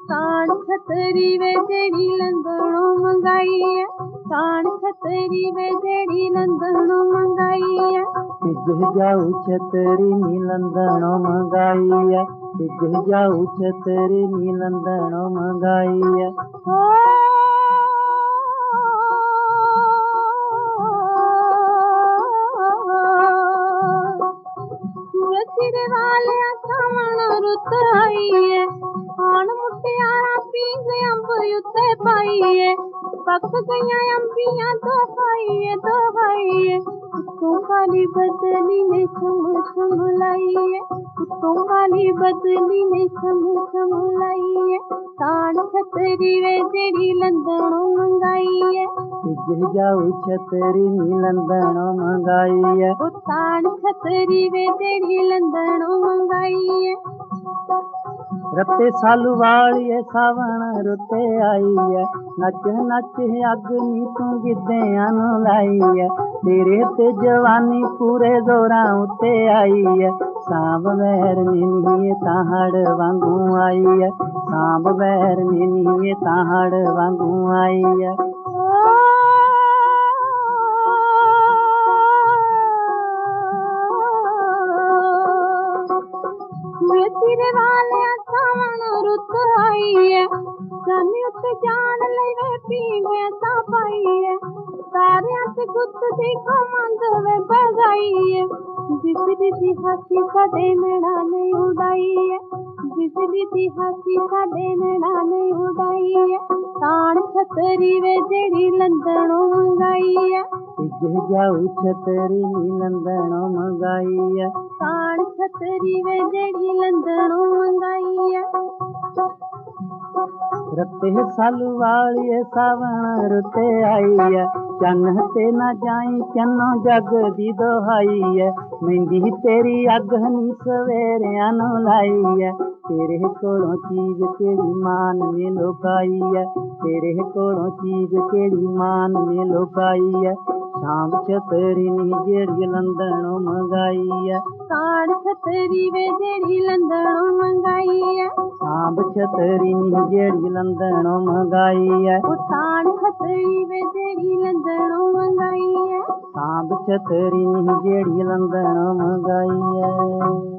ताण छतरी वे जेड़ी लंदनों मंगाई है, ताण छतरी वे जेड़ी लंदनों मंगाई है। पिज जाऊ छतरी नी लंदनों मंगाई है, पिज जाऊ छतरी नी लंदनों मंगाई है। तेरे वाले सावन रुत आई है, आन मुटियारा पींग अंब उत्ते पाई है। पक गईया अंबियां तो खाई है, उत्तों काली बदली ने छम छम लाई है, उत्तों काली बदली ने छम छम लाई है। ताण छतरी वे जेड़ी लंदनों मंगाई है, पिज जाऊ छतरी नी लंदनों मंगाई है। ताण छतरी वे जेड़ी लंदनों मंगाई है। रत्ते सालू वाली सावण रुते आई है, नच नच अग नी तू गिद्धियां नू लाई है। तेरे ते जवानी पूरे जोरां उत्ते आई है, सांभ वैर नीए ताहड़ वांगू आई है, सांभ वैर नीए ताहड़ वांगू आई है। तेरे वाले सावन रुत आई है, जानी उत्ते जान ले पीवे ता पाई है। पैरियां ते गुत्त दी कमंद वे बगाई है, बिजली दी हंसी साडे नैना ने उड़ाई है, बिजली दी हंसी साडे नैना ने उड़ाई है। ताण छतरी वे जेड़ी लंदनों मंगाई है, पिज जाऊ छतरी नी लंदनों मंगाई है। ताण छतरी वे जेड़ी लंदनों मंगाई है। रत्ते सालू वाली सावण रुते आई है, चन ते ना जाई चन्नो जग दी दोहाई है। मेहंदी तेरी अग नी सवेरियां नू लाई है, तेरे कोलों चीज केड़ी मान ने लुकाई है, तेरे कोलों चीज केड़ी मान ने लुकाई है। शाम छतरी नी जेड़ी लंदनों मंगाई है, ताण छतरी वे जेड़ी लंदनों मंगाई है। सांभ छतरी नी जेड़ी लंदनों मंगाई है, ताण छतरी वे जेड़ी लंदनों मंगाई है। सांभ छतरी नी जेड़ी लंदनों मंगाई है।